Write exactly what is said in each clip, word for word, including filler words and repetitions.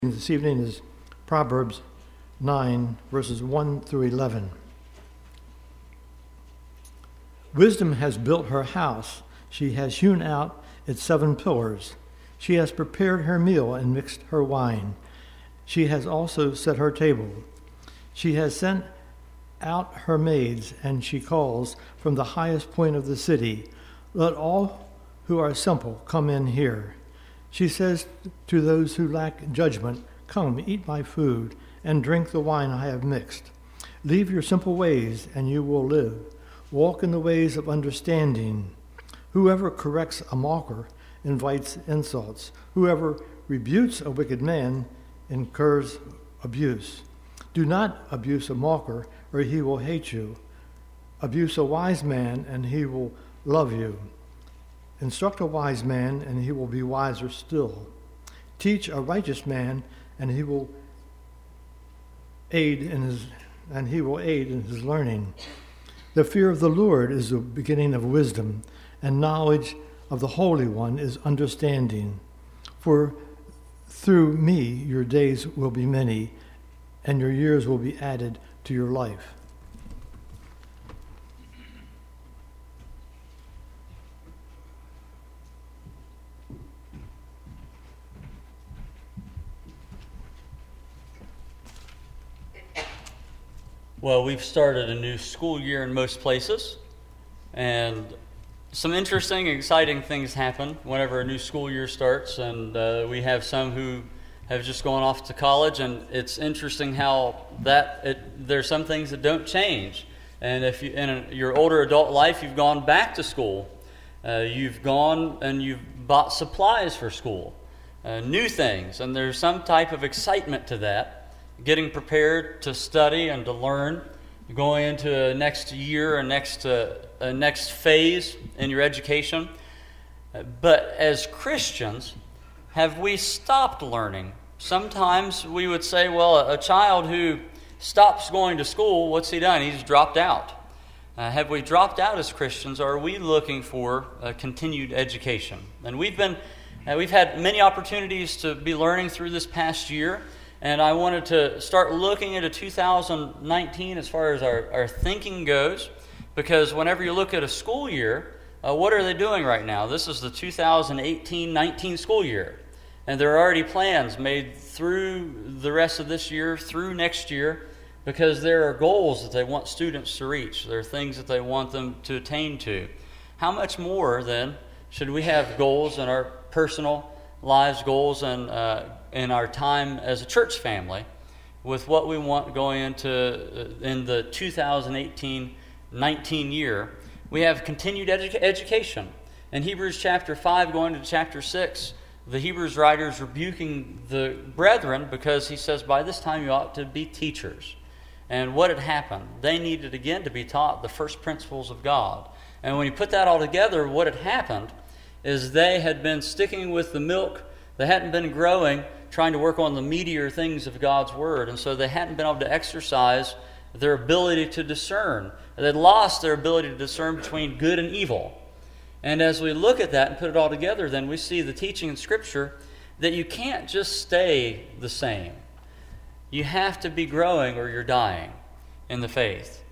This evening is Proverbs nine, verses one through eleven. Wisdom has built her house. She has hewn out its seven pillars. She has prepared her meal and mixed her wine. She has also set her table. She has sent out her maids, and she calls from the highest point of the city, "Let all who are simple come in here." She says to those who lack judgment, "Come, eat my food, and drink the wine I have mixed. Leave your simple ways, and you will live. Walk in the ways of understanding. Whoever corrects a mocker invites insults. Whoever rebukes a wicked man incurs abuse. Do not abuse a mocker, or he will hate you. Abuse a wise man, and he will love you. Instruct a wise man, and he will be wiser still. Teach a righteous man, and he will aid in his and he will aid in his learning. The fear of the Lord is the beginning of wisdom, and knowledge of the Holy One is understanding. For through me your days will be many, and your years will be added to your life." Well, we've started a new school year in most places, and some interesting, exciting things happen whenever a new school year starts, and uh, we have some who have just gone off to college, and it's interesting how that it, there's some things that don't change. And if you, in a, your older adult life, you've gone back to school, uh, you've gone and you've bought supplies for school, uh, new things, and there's some type of excitement to that. Getting prepared to study and to learn, going into a next year, a next uh, a next phase in your education. But as Christians, have we stopped learning? Sometimes we would say, well, a, a child who stops going to school, what's he done? He's dropped out. Uh, have we dropped out as Christians, or are we looking for a continued education? And we've been, uh, we've had many opportunities to be learning through this past year. And I wanted to start looking into two thousand nineteen as far as our, our thinking goes, because whenever you look at a school year, uh, what are they doing right now? This is the two thousand eighteen nineteen school year, and there are already plans made through the rest of this year, through next year, because there are goals that they want students to reach. There are things that they want them to attain to. How much more, then, should we have goals in our personal lives, goals and uh, in our time as a church family, with what we want going into uh, in the two thousand eighteen nineteen year? We have continued edu- education. In Hebrews chapter five, going to chapter six, the Hebrews writer is rebuking the brethren because he says, by this time you ought to be teachers. And what had happened? They needed again to be taught the first principles of God. And when you put that all together, what had happened is they had been sticking with the milk. They hadn't been growing, trying to work on the meatier things of God's Word. And so they hadn't been able to exercise their ability to discern. They'd lost their ability to discern between good and evil. And as we look at that and put it all together, then we see the teaching in Scripture that you can't just stay the same. You have to be growing or you're dying in the faith.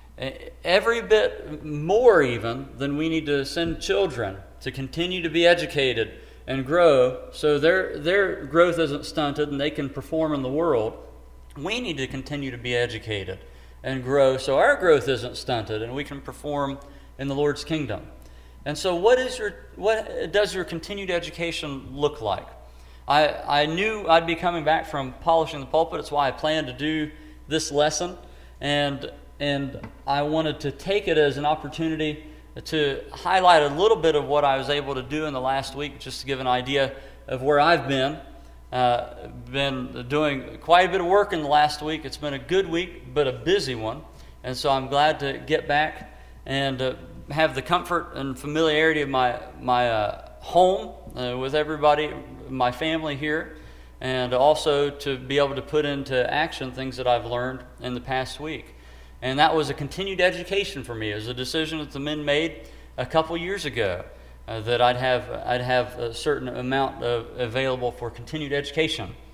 Every bit more even than we need to send children to continue to be educated and grow so their their growth isn't stunted and they can perform in the world. We need to continue to be educated and grow so our growth isn't stunted and we can perform in the Lord's kingdom. And so what is your what does your continued education look like? I, I knew I'd be coming back from polishing the pulpit. It's why I planned to do this lesson. And and I wanted to take it as an opportunity to highlight a little bit of what I was able to do in the last week, just to give an idea of where I've been. Uh, been doing quite a bit of work in the last week. It's been a good week, but a busy one. And so I'm glad to get back and uh, have the comfort and familiarity of my, my uh, home uh, with everybody, my family here, and also to be able to put into action things that I've learned in the past week. And that was a continued education for me. It was a decision that the men made a couple years ago. uh, that I'd have I'd have a certain amount of available for continued education.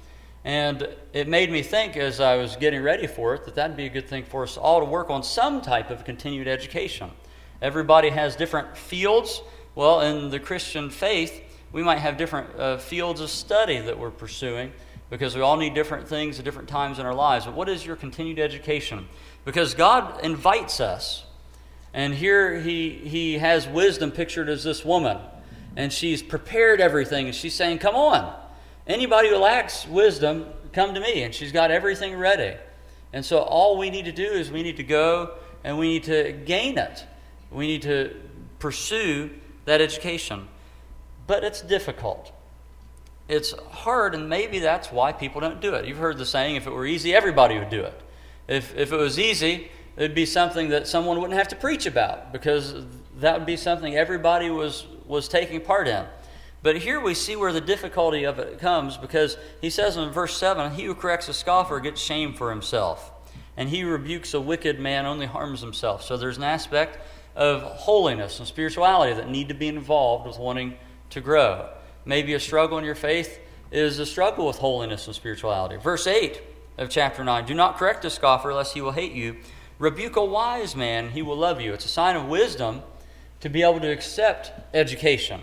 And it made me think as I was getting ready for it that that'd be a good thing for us all to work on some type of continued education. Everybody has different fields. Well, in the Christian faith, we might have different uh, fields of study that we're pursuing because we all need different things at different times in our lives. But what is your continued education? Because God invites us. And here he, he has wisdom pictured as this woman. And she's prepared everything. And she's saying, come on. Anybody who lacks wisdom, come to me. And she's got everything ready. And so all we need to do is we need to go and we need to gain it. We need to pursue that education. But it's difficult. It's hard, and maybe that's why people don't do it. You've heard the saying, if it were easy, everybody would do it. If, if it was easy, it would be something that someone wouldn't have to preach about, because that would be something everybody was, was taking part in. But here we see where the difficulty of it comes, because he says in verse seven, he who corrects a scoffer gets shame for himself, and he who rebukes a wicked man only harms himself. So there's an aspect of holiness and spirituality that need to be involved with wanting to grow. Maybe a struggle in your faith is a struggle with holiness and spirituality. Verse eight of chapter nine, do not correct a scoffer lest he will hate you. Rebuke a wise man, he will love you. It's a sign of wisdom to be able to accept education.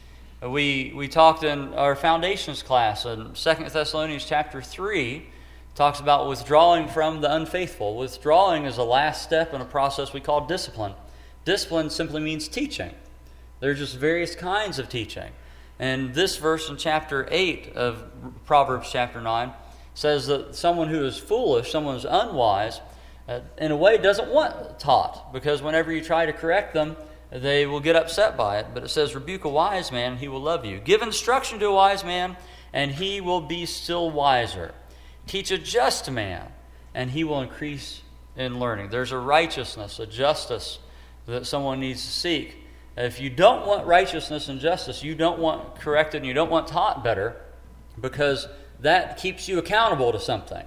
We we talked in our foundations class in Second Thessalonians chapter three, talks about withdrawing from the unfaithful. Withdrawing is the last step in a process we call discipline. Discipline simply means teaching. There are just various kinds of teaching. And this verse in chapter eight of Proverbs chapter nine says that someone who is foolish, someone who is unwise, uh, in a way doesn't want taught, because whenever you try to correct them, they will get upset by it. But it says, rebuke a wise man, he will love you. Give instruction to a wise man, and he will be still wiser. Teach a just man, and he will increase in learning. There's a righteousness, a justice that someone needs to seek. If you don't want righteousness and justice, you don't want corrected and you don't want taught better, because that keeps you accountable to something.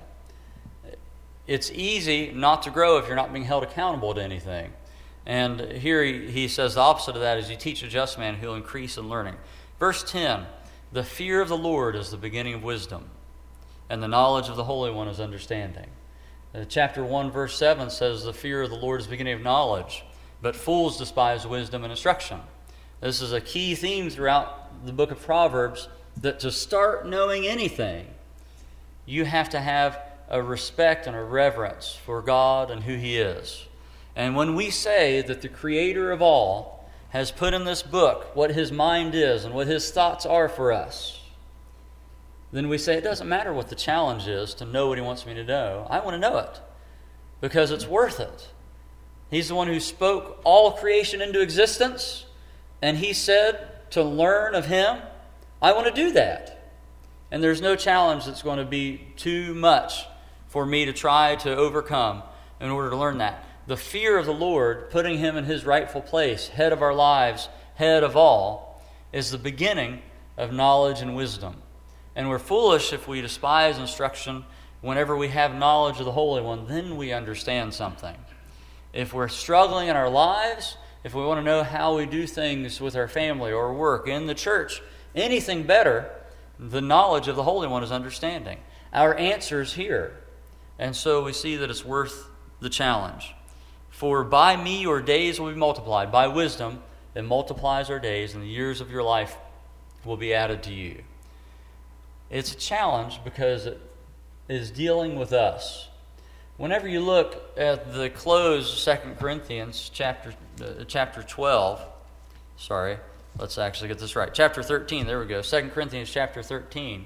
It's easy not to grow if you're not being held accountable to anything. And here he, he says the opposite of that is you teach a just man who will increase in learning. Verse ten, the fear of the Lord is the beginning of wisdom, and the knowledge of the Holy One is understanding. Uh, chapter one, verse seven says the fear of the Lord is the beginning of knowledge, but fools despise wisdom and instruction. This is a key theme throughout the book of Proverbs, that to start knowing anything, you have to have a respect and a reverence for God and who He is. And when we say that the Creator of all has put in this book what His mind is and what His thoughts are for us, then we say it doesn't matter what the challenge is to know what He wants me to know. I want to know it because it's worth it. He's the one who spoke all creation into existence, and He said to learn of Him. I want to do that. And there's no challenge that's going to be too much for me to try to overcome in order to learn that. The fear of the Lord, putting Him in His rightful place, head of our lives, head of all, is the beginning of knowledge and wisdom. And we're foolish if we despise instruction. Whenever we have knowledge of the Holy One, then we understand something. If we're struggling in our lives, if we want to know how we do things with our family or work, in the church, anything better, the knowledge of the Holy One is understanding. Our answer is here. And so we see that it's worth the challenge. For by me your days will be multiplied. By wisdom, it multiplies our days, and the years of your life will be added to you. It's a challenge because it is dealing with us. Whenever you look at the close of Second Corinthians chapter uh, chapter twelve, sorry, let's actually get this right. Chapter thirteen, there we go. Second Corinthians chapter thirteen.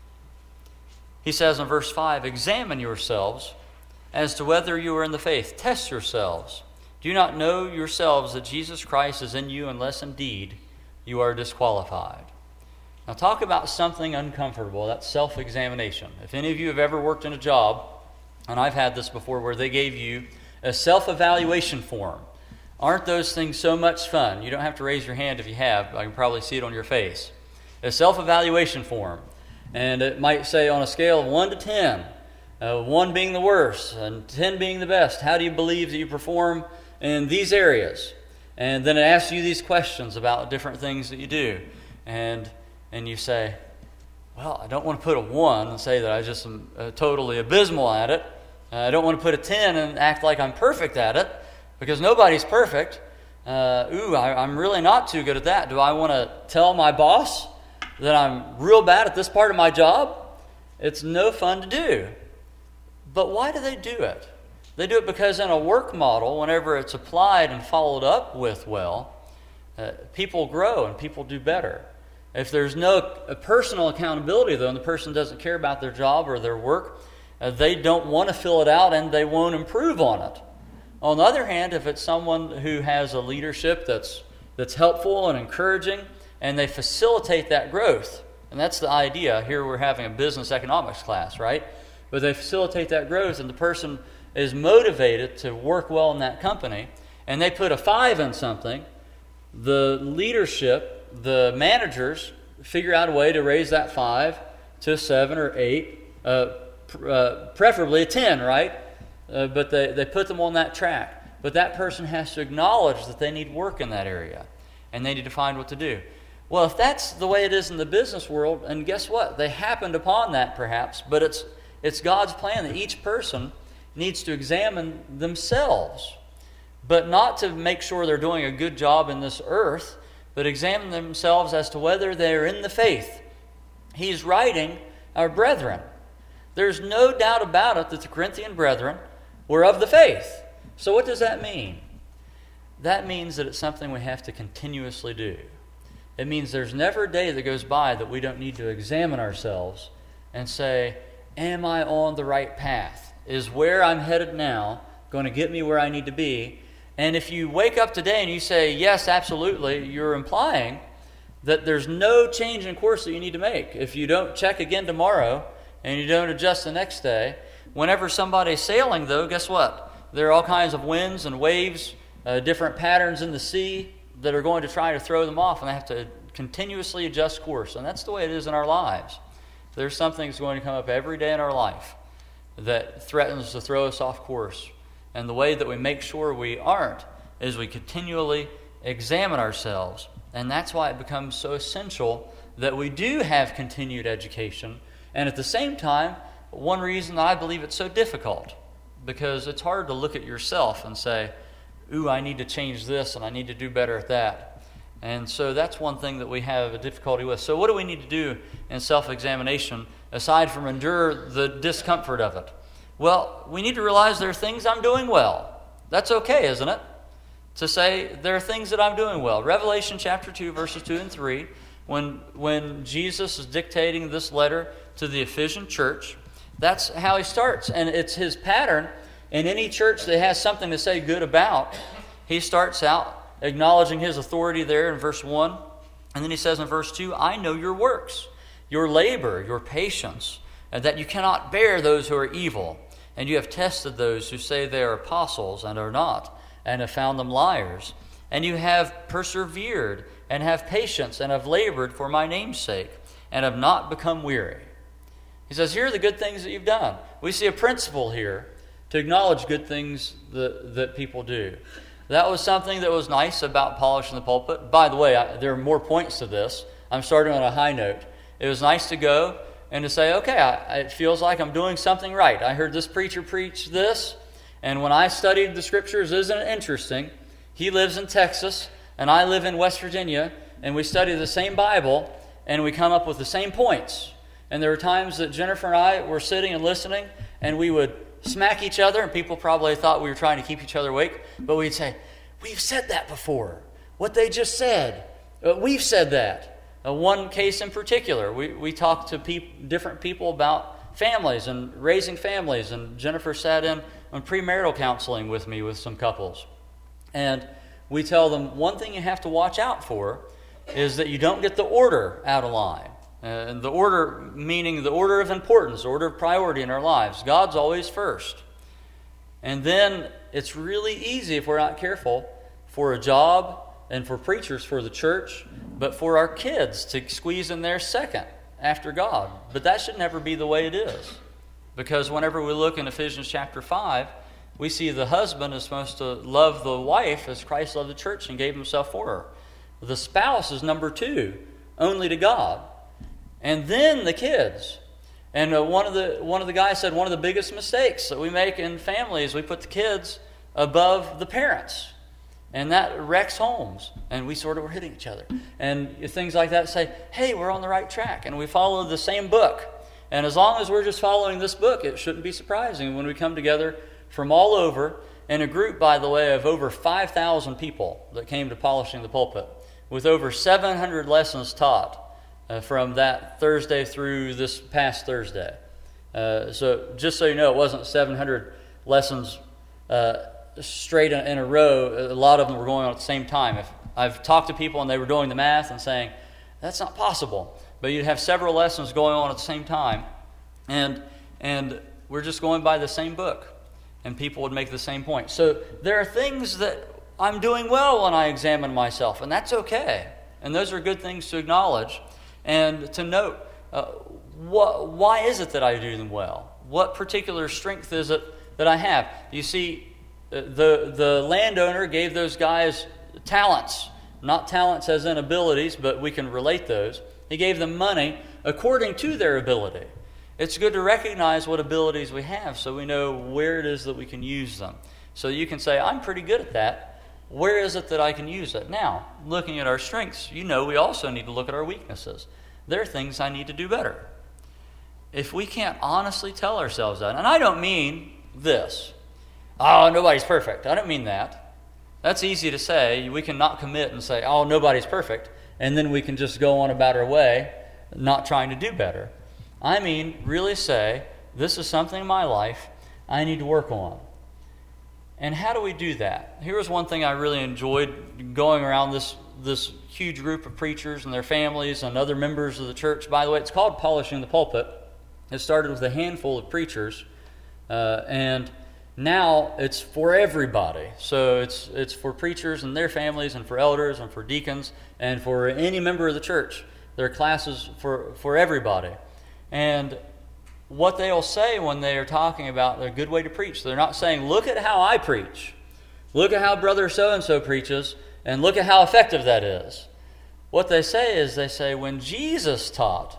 He says in verse five, examine yourselves as to whether you are in the faith. Test yourselves. Do you not know yourselves that Jesus Christ is in you, unless indeed you are disqualified? Now talk about something uncomfortable, that's self-examination. If any of you have ever worked in a job, and I've had this before, where they gave you a self-evaluation form. Aren't those things so much fun? You don't have to raise your hand if you have. I can probably see it on your face. A self-evaluation form. And it might say on a scale of one to ten, uh, one being the worst and ten being the best, how do you believe that you perform in these areas? And then it asks you these questions about different things that you do. And, and you say, well, I don't want to put a one and say that I just am uh, totally abysmal at it. Uh, I don't want to put a ten and act like I'm perfect at it, because nobody's perfect. Uh, ooh, I, I'm really not too good at that. Do I want to tell my boss that I'm real bad at this part of my job? It's no fun to do. But why do they do it? They do it because in a work model, whenever it's applied and followed up with well, uh, people grow and people do better. If there's no uh, personal accountability, though, and the person doesn't care about their job or their work, uh, they don't want to fill it out and they won't improve on it. On the other hand, if it's someone who has a leadership that's that's helpful and encouraging, and they facilitate that growth, and that's the idea. Here we're having a business economics class, right? But they facilitate that growth, and the person is motivated to work well in that company, and they put a five in something, the leadership, the managers, figure out a way to raise that five to a seven or eight, uh, pr- uh, preferably a ten, right? Uh, but they, they put them on that track. But that person has to acknowledge that they need work in that area, and they need to find what to do. Well, if that's the way it is in the business world, and guess what? They happened upon that perhaps, but it's it's God's plan that each person needs to examine themselves, but not to make sure they're doing a good job in this earth, but examine themselves as to whether they're in the faith. He's writing our brethren. There's no doubt about it that the Corinthian brethren were of the faith. So what does that mean? That means that it's something we have to continuously do. It means there's never a day that goes by that we don't need to examine ourselves and say, am I on the right path? Is where I'm headed now going to get me where I need to be? And if you wake up today and you say, yes, absolutely, you're implying that there's no change in course that you need to make. If you don't check again tomorrow and you don't adjust the next day, whenever somebody's sailing, though, guess what? There are all kinds of winds and waves, uh, different patterns in the sea that are going to try to throw them off, and they have to continuously adjust course. And that's the way it is in our lives. There's something that's going to come up every day in our life that threatens to throw us off course. And the way that we make sure we aren't is we continually examine ourselves. And that's why it becomes so essential that we do have continued education. And at the same time, one reason that I believe it's so difficult, because it's hard to look at yourself and say, ooh, I need to change this and I need to do better at that. And so that's one thing that we have a difficulty with. So what do we need to do in self-examination aside from endure the discomfort of it? Well, we need to realize there are things I'm doing well. That's okay, isn't it? To say there are things that I'm doing well. Revelation chapter two, verses two and three, when, when Jesus is dictating this letter to the Ephesian church, that's how he starts. And it's his pattern. In any church that has something to say good about, he starts out acknowledging his authority there in verse one. And then he says in verse two, I know your works, your labor, your patience, and that you cannot bear those who are evil. And you have tested those who say they are apostles and are not, and have found them liars. And you have persevered and have patience and have labored for my name's sake and have not become weary. He says, here are the good things that you've done. We see a principle here to acknowledge good things that, that people do. That was something that was nice about polishing the pulpit. By the way, I, there are more points to this. I'm starting on a high note. It was nice to go and to say, okay, I, it feels like I'm doing something right. I heard this preacher preach this, and when I studied the scriptures, isn't it interesting? He lives in Texas, and I live in West Virginia, and we study the same Bible, and we come up with the same points. And there were times that Jennifer and I were sitting and listening, and we would smack each other, and people probably thought we were trying to keep each other awake, but we'd say, we've said that before. What they just said, uh, we've said that. Uh, one case in particular, we, we talked to peop- different people about families and raising families, and Jennifer sat in on premarital counseling with me with some couples. And we tell them one thing you have to watch out for is that you don't get the order out of line. Uh, and the order, meaning the order of importance, the order of priority in our lives. God's always first. And then it's really easy, if we're not careful, for a job and for preachers, for the church, but for our kids to squeeze in there second after God. But that should never be the way it is. Because whenever we look in Ephesians chapter five, we see the husband is supposed to love the wife as Christ loved the church and gave himself for her. The spouse is number two, only to God. and then the kids. And uh, one of the one of the guys said one of the biggest mistakes that we make in families, we put the kids above the parents. And that wrecks homes. And we sort of were hitting each other. And things like that say, hey, we're on the right track. And we follow the same book. And as long as we're just following this book, it shouldn't be surprising when we come together from all over. In a group, by the way, of over five thousand people that came to Polishing the Pulpit, with over seven hundred lessons taught uh, from that Thursday through this past Thursday. Uh, so just so you know, it wasn't seven hundred lessons uh, straight in, in a row. A lot of them were going on at the same time. If I've talked to people and they were doing the math and saying, that's not possible. But you'd have several lessons going on at the same time. And and we're just going by the same book. And people would make the same point. So there are things that I'm doing well when I examine myself, and that's okay. And those are good things to acknowledge and to note. Uh, what, why is it that I do them well? What particular strength is it that I have? You see, the, the landowner gave those guys talents. Not talents as in abilities, but we can relate those. He gave them money according to their ability. It's good to recognize what abilities we have so we know where it is that we can use them. So you can say, I'm pretty good at that. Where is it that I can use it? Now, looking at our strengths, you know we also need to look at our weaknesses. There are things I need to do better. If we can't honestly tell ourselves that, and I don't mean this, oh, nobody's perfect. I don't mean that. That's easy to say. We can not commit and say, oh, nobody's perfect, and then we can just go on about our way, not trying to do better. I mean, really say, this is something in my life I need to work on. And how do we do that? Here was one thing I really enjoyed going around this, this huge group of preachers and their families and other members of the church. By the way, it's called Polishing the Pulpit. It started with a handful of preachers, uh, and now it's for everybody. So it's it's for preachers and their families and for elders and for deacons and for any member of the church. There are classes for, for everybody. And what they'll say when they are talking about a good way to preach, they're not saying, look at how I preach. Look at how brother so-and-so preaches, and look at how effective that is. What they say is, they say, when Jesus taught,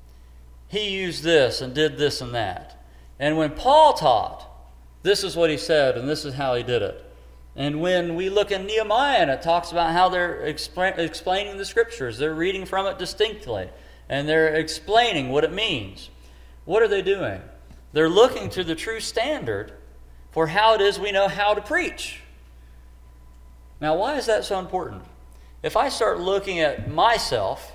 he used this and did this and that. And when Paul taught, this is what he said, and this is how he did it. And when we look in Nehemiah, and it talks about how they're expla- explaining the Scriptures, they're reading from it distinctly. And they're explaining what it means. What are they doing? They're looking to the true standard for how it is we know how to preach. Now, why is that so important? If I start looking at myself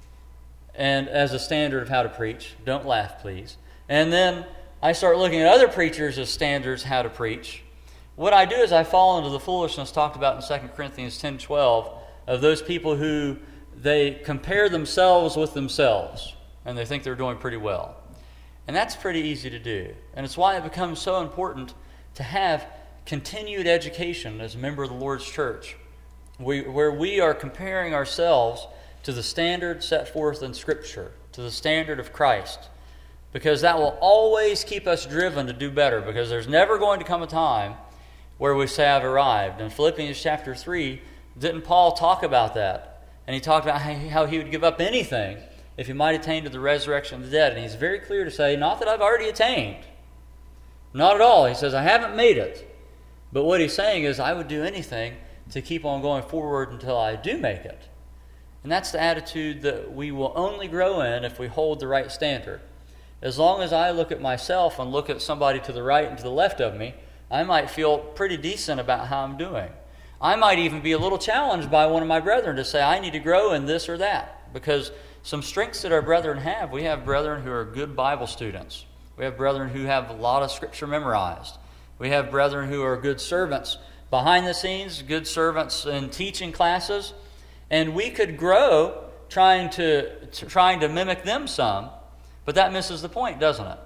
and as a standard of how to preach, don't laugh, please, and then I start looking at other preachers as standards how to preach, what I do is I fall into the foolishness talked about in Second Corinthians ten twelve of those people who they compare themselves with themselves, and they think they're doing pretty well. And that's pretty easy to do. And it's why it becomes so important to have continued education as a member of the Lord's church, we, where we are comparing ourselves to the standard set forth in Scripture, to the standard of Christ, because that will always keep us driven to do better, because there's never going to come a time where we say, I've arrived. In Philippians chapter three, didn't Paul talk about that? And he talked about how he would give up anything if he might attain to the resurrection of the dead. And he's very clear to say, not that I've already attained. Not at all. He says, I haven't made it. But what he's saying is, I would do anything to keep on going forward until I do make it. And that's the attitude that we will only grow in if we hold the right standard. As long as I look at myself and look at somebody to the right and to the left of me, I might feel pretty decent about how I'm doing. I might even be a little challenged by one of my brethren to say, I need to grow in this or that. Because some strengths that our brethren have, we have brethren who are good Bible students. We have brethren who have a lot of Scripture memorized. We have brethren who are good servants behind the scenes, good servants in teaching classes. And we could grow trying to, to trying to mimic them some, but that misses the point, doesn't it?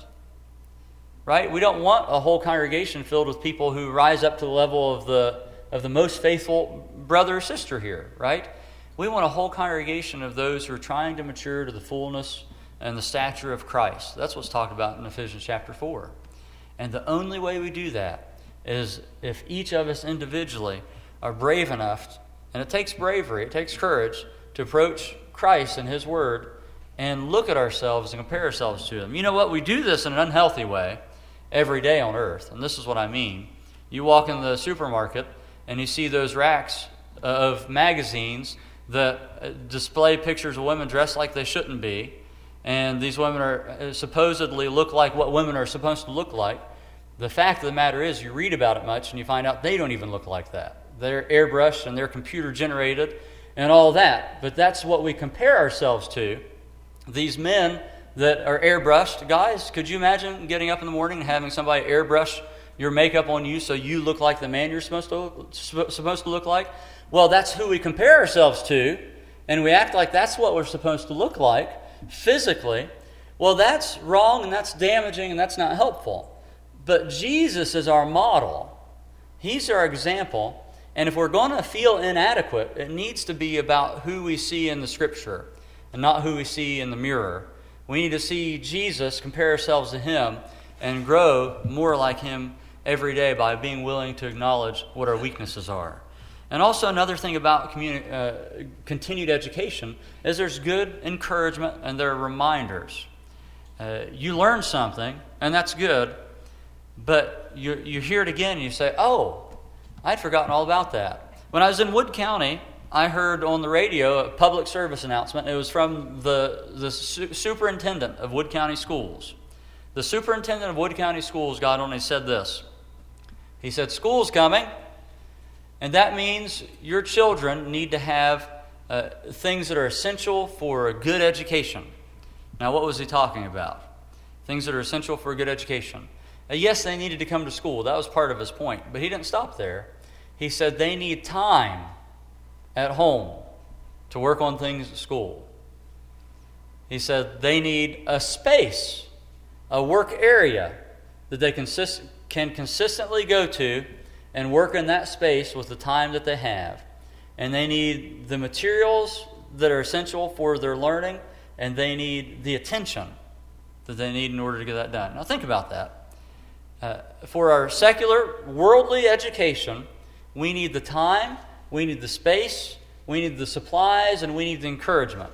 Right? We don't want a whole congregation filled with people who rise up to the level of the of the most faithful brother or sister here, right? We want a whole congregation of those who are trying to mature to the fullness and the stature of Christ. That's what's talked about in Ephesians chapter four. And the only way we do that is if each of us individually are brave enough, and it takes bravery, it takes courage, to approach Christ and His Word and look at ourselves and compare ourselves to them. You know what? We do this in an unhealthy way every day on earth, and this is what I mean. You walk in the supermarket and you see those racks of magazines that display pictures of women dressed like they shouldn't be, and these women are supposedly look like what women are supposed to look like. The fact of the matter is, you read about it much and you find out they don't even look like that. They're airbrushed and they're computer generated and all that. But that's what we compare ourselves to. These men that are airbrushed, guys, could you imagine getting up in the morning and having somebody airbrush your makeup on you so you look like the man you're supposed to supposed to look like? Well, that's who we compare ourselves to, and we act like that's what we're supposed to look like physically. Well, that's wrong, and that's damaging, and that's not helpful. But Jesus is our model. He's our example, and if we're going to feel inadequate, it needs to be about who we see in the Scripture and not who we see in the mirror. We need to see Jesus, compare ourselves to Him, and grow more like Him every day by being willing to acknowledge what our weaknesses are. And also another thing about communi- uh, continued education is there's good encouragement and there are reminders. Uh, you learn something, and that's good, but you, you hear it again and you say, oh, I'd forgotten all about that. When I was in Wood County, I heard on the radio a public service announcement. It was from the, the su- superintendent of Wood County Schools. The superintendent of Wood County Schools got on and said this. He said, school's coming. And that means your children need to have uh, things that are essential for a good education. Now, what was he talking about? Things that are essential for a good education. Uh, yes, they needed to come to school. That was part of his point. But he didn't stop there. He said they need time at home to work on things at school. He said they need a space, a work area that they consist- can consistently go to and work in that space with the time that they have. And they need the materials that are essential for their learning, and they need the attention that they need in order to get that done. Now think about that. Uh, for our secular, worldly education, we need the time, we need the space, we need the supplies, and we need the encouragement.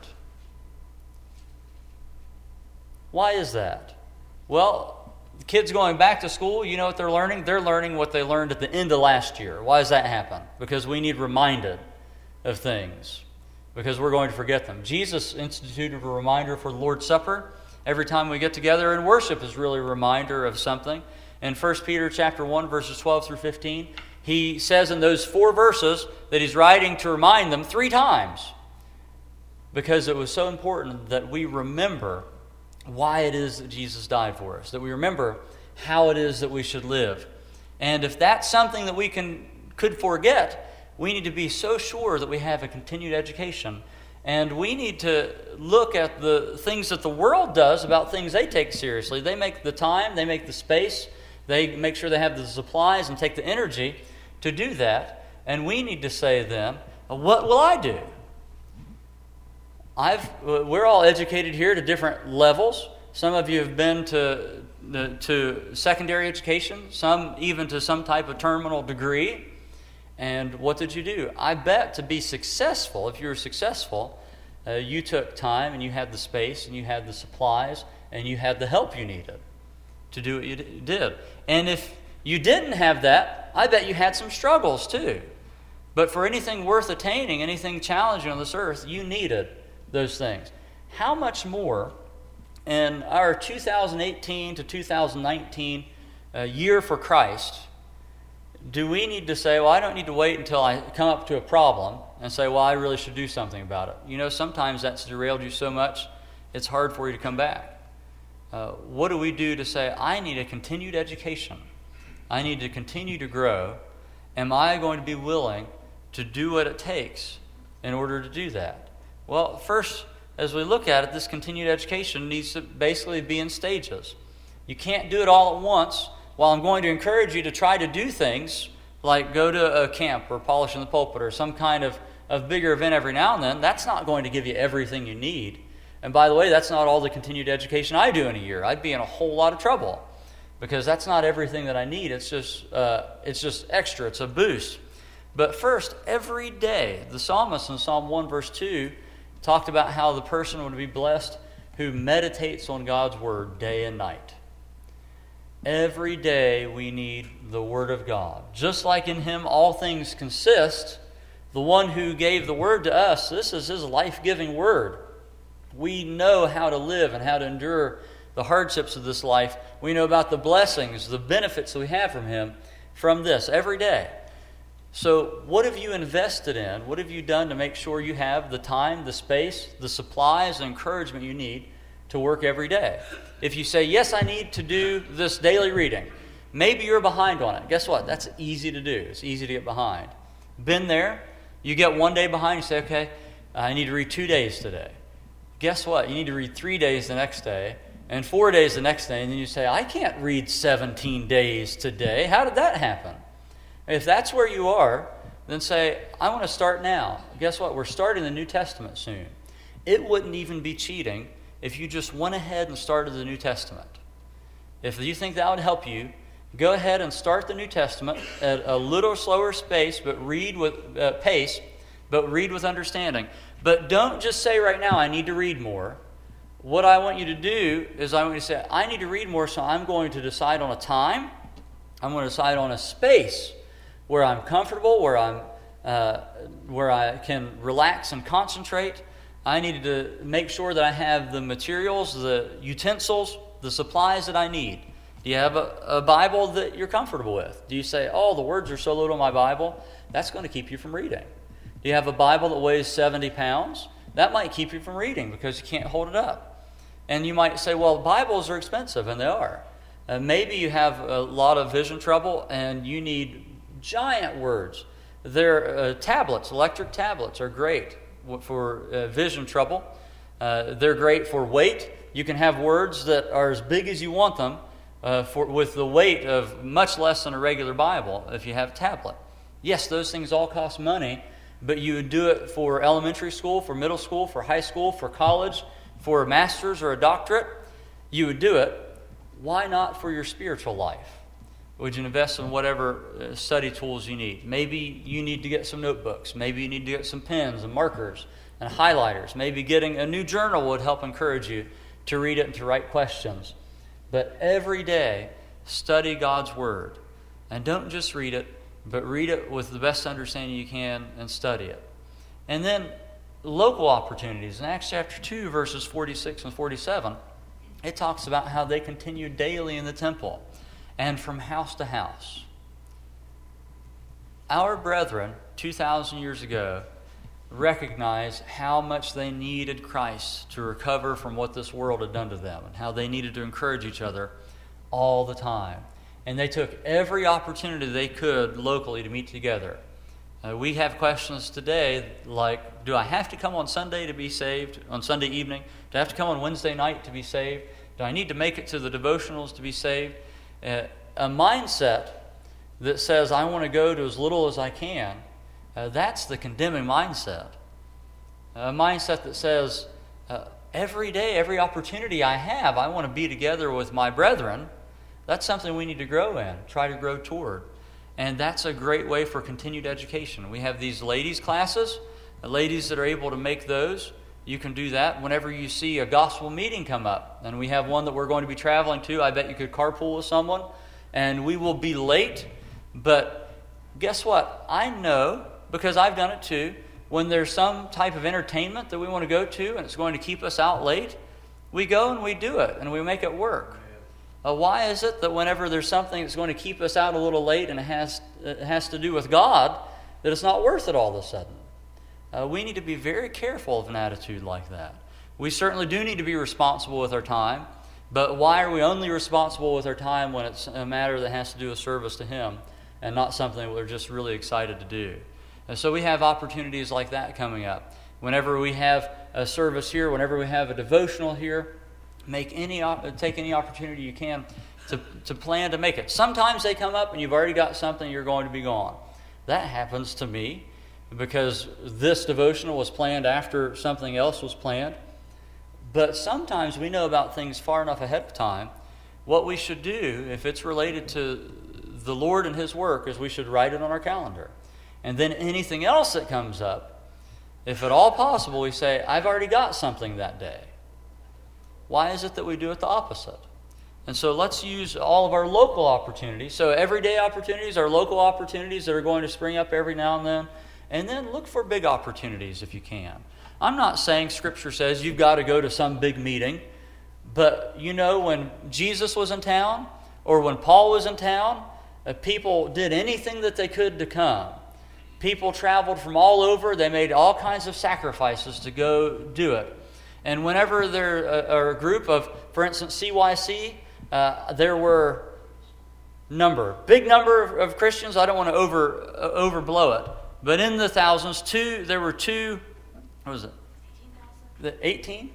Why is that? Well, the kids going back to school, you know what they're learning? They're learning what they learned at the end of last year. Why does that happen? Because we need reminded of things. Because we're going to forget them. Jesus instituted a reminder for the Lord's Supper. Every time we get together, and worship is really a reminder of something. In First Peter chapter one, verses twelve through fifteen, he says in those four verses that he's writing to remind them three times. Because it was so important that we remember why it is that Jesus died for us, that we remember how it is that we should live. And if that's something that we can could forget, we need to be so sure that we have a continued education. And we need to look at the things that the world does about things they take seriously. They make the time, they make the space, they make sure they have the supplies and take the energy to do that. And we need to say then, what will I do? I've, we're all educated here to different levels. Some of you have been to, to secondary education, some even to some type of terminal degree. And what did you do? I bet to be successful, if you were successful, uh, you took time and you had the space and you had the supplies and you had the help you needed to do what you did. And if you didn't have that, I bet you had some struggles too. But for anything worth attaining, anything challenging on this earth, you needed those things. How much more in our two thousand eighteen to two thousand nineteen uh, year for Christ do we need to say, well, I don't need to wait until I come up to a problem and say, well, I really should do something about it. You know, sometimes that's derailed you so much, it's hard for you to come back. Uh, what do we do to say, I need a continued education? I need to continue to grow. Am I going to be willing to do what it takes in order to do that? Well, first, as we look at it, this continued education needs to basically be in stages. You can't do it all at once. While I'm going to encourage you to try to do things like go to a camp or polish in the pulpit or some kind of, of bigger event every now and then, that's not going to give you everything you need. And by the way, that's not all the continued education I do in a year. I'd be in a whole lot of trouble because that's not everything that I need. It's just uh, it's just extra. It's a boost. But first, every day, the psalmist in Psalm one verse two talked about how the person would be blessed who meditates on God's Word day and night. Every day we need the Word of God. Just like in Him all things consist, the one who gave the Word to us, this is His life-giving Word. We know how to live and how to endure the hardships of this life. We know about the blessings, the benefits that we have from Him from this every day. So what have you invested in? What have you done to make sure you have the time, the space, the supplies, and encouragement you need to work every day? If you say, yes, I need to do this daily reading, maybe you're behind on it. Guess what? That's easy to do. It's easy to get behind. Been there. You get one day behind, you say, okay, I need to read two days today. Guess what? You need to read three days the next day, and four days the next day, and then you say, I can't read seventeen days today. How did that happen? If that's where you are, then say, I want to start now. Guess what? We're starting the New Testament soon. It wouldn't even be cheating if you just went ahead and started the New Testament. If you think that would help you, go ahead and start the New Testament at a little slower pace, but read with uh, pace, but read with understanding. But don't just say right now, I need to read more. What I want you to do is I want you to say, I need to read more, so I'm going to decide on a time. I'm going to decide on a space where I'm comfortable, where I'm uh, where I can relax and concentrate. I need to make sure that I have the materials, the utensils, the supplies that I need. Do you have a, a Bible that you're comfortable with? Do you say, oh, the words are so little in my Bible? That's going to keep you from reading. Do you have a Bible that weighs seventy pounds? That might keep you from reading because you can't hold it up. And you might say, well, Bibles are expensive, and they are. Uh, maybe you have a lot of vision trouble and you need giant words. Their uh, tablets, electric tablets, are great for uh, vision trouble. Uh, they're great for weight. You can have words that are as big as you want them uh, for with the weight of much less than a regular Bible if you have a tablet. Yes, those things all cost money, but you would do it for elementary school, for middle school, for high school, for college, for a master's or a doctorate. You would do it. Why not for your spiritual life? Would you invest in whatever study tools you need? Maybe you need to get some notebooks. Maybe you need to get some pens and markers and highlighters. Maybe getting a new journal would help encourage you to read it and to write questions. But every day, study God's Word. And don't just read it, but read it with the best understanding you can and study it. And then local opportunities. In Acts chapter two, verses forty-six and forty-seven, it talks about how they continued daily in the temple and from house to house. Our brethren, two thousand years ago, recognized how much they needed Christ to recover from what this world had done to them and how they needed to encourage each other all the time. And they took every opportunity they could locally to meet together. Uh, we have questions today like, do I have to come on Sunday to be saved, on Sunday evening? Do I have to come on Wednesday night to be saved? Do I need to make it to the devotionals to be saved? Uh, a mindset that says I want to go to as little as I can, uh, that's the condemning mindset. A mindset that says uh, every day, every opportunity I have, I want to be together with my brethren. That's something we need to grow in, try to grow toward. And that's a great way for continued education. We have these ladies' classes, the ladies that are able to make those. You can do that whenever you see a gospel meeting come up. And we have one that we're going to be traveling to. I bet you could carpool with someone. And we will be late. But guess what? I know, because I've done it too, when there's some type of entertainment that we want to go to and it's going to keep us out late, we go and we do it and we make it work. Uh, why is it that whenever there's something that's going to keep us out a little late and it has, it has to do with God, that it's not worth it all of a sudden? Uh, we need to be very careful of an attitude like that. We certainly do need to be responsible with our time, but why are we only responsible with our time when it's a matter that has to do with service to Him and not something we're just really excited to do? And so we have opportunities like that coming up. Whenever we have a service here, whenever we have a devotional here, make any take any opportunity you can to, to plan to make it. Sometimes they come up and you've already got something, you're going to be gone. That happens to me, because this devotional was planned after something else was planned. But sometimes we know about things far enough ahead of time. What we should do, if it's related to the Lord and His work, is we should write it on our calendar. And then anything else that comes up, if at all possible, we say, I've already got something that day. why is it that we do it the opposite? And so let's use all of our local opportunities. So everyday opportunities, our local opportunities that are going to spring up every now and then. And then look for big opportunities if you can. I'm not saying Scripture says you've got to go to some big meeting. But you know, when Jesus was in town or when Paul was in town, uh, people did anything that they could to come. People traveled from all over. They made all kinds of sacrifices to go do it. And whenever there are a group of, for instance, C Y C, uh, there were number, big number of, of Christians. I don't want to over uh, overblow it, but in the thousands, two there were two. What was it? The eighteen.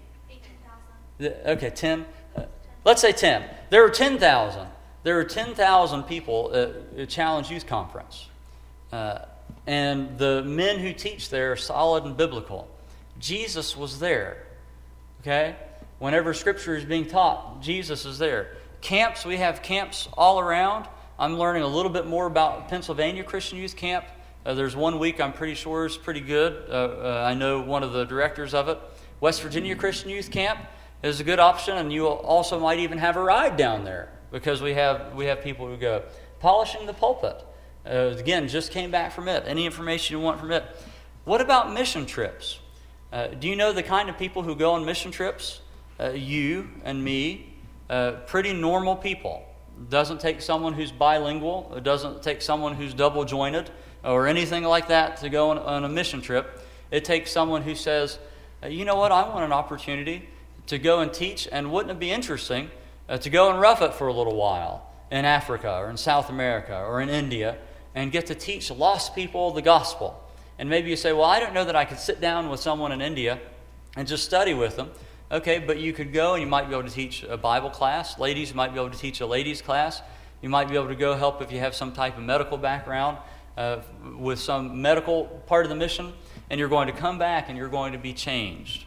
The, okay, ten. Uh, let's say ten. There were ten thousand. There were ten thousand people at, at Challenge Youth Conference, uh, and the men who teach there are solid and biblical. Jesus was there. Okay? Whenever Scripture is being taught, Jesus is there. Camps, we have camps all around. I'm learning a little bit more about Pennsylvania Christian Youth Camp. Uh, there's one week I'm pretty sure is pretty good. Uh, uh, I know one of the directors of it. West Virginia Christian Youth Camp is a good option, and you also might even have a ride down there because we have we have people who go. Polishing the Pulpit. Uh, again, just came back from it. Any information you want from it. What about mission trips? Uh, do you know the kind of people who go on mission trips? Uh, you and me, uh, pretty normal people. It doesn't take someone who's bilingual. It doesn't take someone who's double jointed or anything like that to go on, on a mission trip. It takes someone who says, uh, you know what, I want an opportunity to go and teach, and wouldn't it be interesting uh, to go and rough it for a little while in Africa or in South America or in India and get to teach lost people the gospel. And maybe you say, well, I don't know that I could sit down with someone in India and just study with them. Okay, but you could go and you might be able to teach a Bible class. Ladies, you might be able to teach a ladies' class. You might be able to go help if you have some type of medical background uh, with some medical part of the mission. And you're going to come back and you're going to be changed.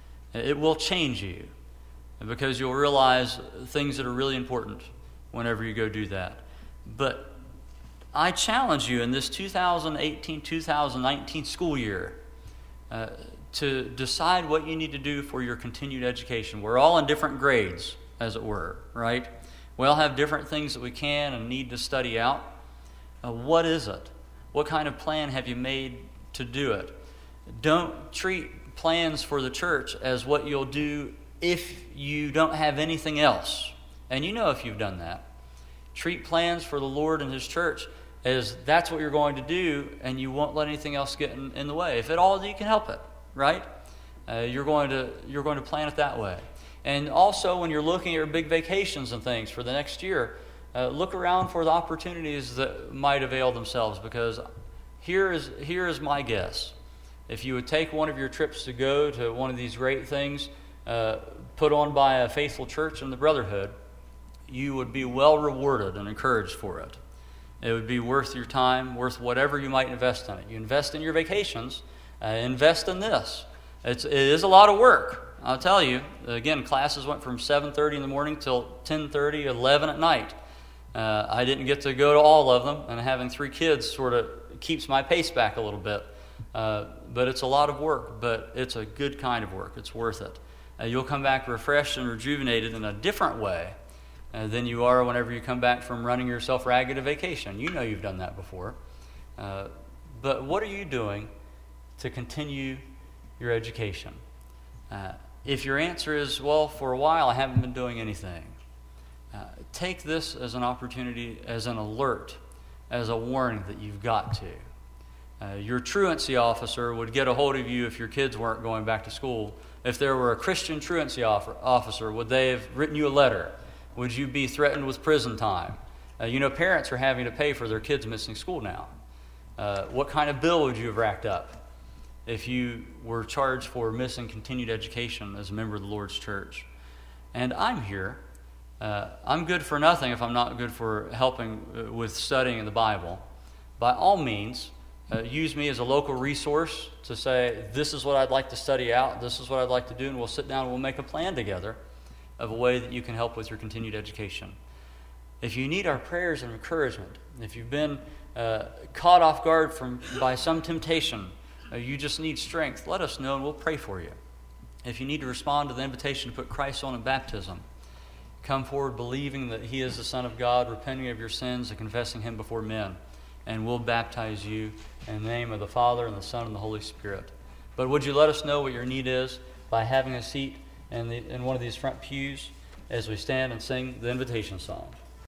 It will change you because you'll realize things that are really important whenever you go do that. But I challenge you in this two thousand eighteen two thousand nineteen school year uh, to decide what you need to do for your continued education. We're all in different grades, as it were, right? We all have different things that we can and need to study out. Uh, what is it? What kind of plan have you made to do it? Don't treat plans for the church as what you'll do if you don't have anything else. And you know if you've done that. Treat plans for the Lord and His church as that's what you're going to do, and you won't let anything else get in, in the way. If at all you can help it, right? Uh, you're going to you're going to plan it that way. And also, when you're looking at your big vacations and things for the next year, uh, look around for the opportunities that might avail themselves. Because here is here is my guess: if you would take one of your trips to go to one of these great things uh, put on by a faithful church in the Brotherhood, you would be well rewarded and encouraged for it. It would be worth your time, worth whatever you might invest in it. You invest in your vacations, uh, invest in this. It's, it is a lot of work, I'll tell you. Again, classes went from seven thirty in the morning till ten thirty, eleven at night. Uh, I didn't get to go to all of them, and having three kids sort of keeps my pace back a little bit. Uh, but it's a lot of work, but it's a good kind of work. It's worth it. Uh, you'll come back refreshed and rejuvenated in a different way Uh, than you are whenever you come back from running yourself ragged a vacation. You know you've done that before. Uh, but what are you doing to continue your education? Uh, if your answer is, well, for a while I haven't been doing anything, uh, take this as an opportunity, as an alert, as a warning that you've got to. Uh, your truancy officer would get a hold of you if your kids weren't going back to school. If there were a Christian truancy officer, would they have written you a letter? Would you be threatened with prison time? Uh, you know, parents are having to pay for their kids missing school now. Uh, what kind of bill would you have racked up if you were charged for missing continued education as a member of the Lord's church? And I'm here. Uh, I'm good for nothing if I'm not good for helping uh, with studying the Bible. By all means, uh, use me as a local resource to say, this is what I'd like to study out, this is what I'd like to do, and we'll sit down and we'll make a plan together of a way that you can help with your continued education. If you need our prayers and encouragement, if you've been uh, caught off guard from by some temptation, uh, you just need strength, let us know and we'll pray for you. If you need to respond to the invitation to put Christ on in baptism, come forward believing that He is the Son of God, repenting of your sins and confessing Him before men, and we'll baptize you in the name of the Father and the Son and the Holy Spirit. But would you let us know what your need is by having a seat in, the, in one of these front pews as we stand and sing the invitation song?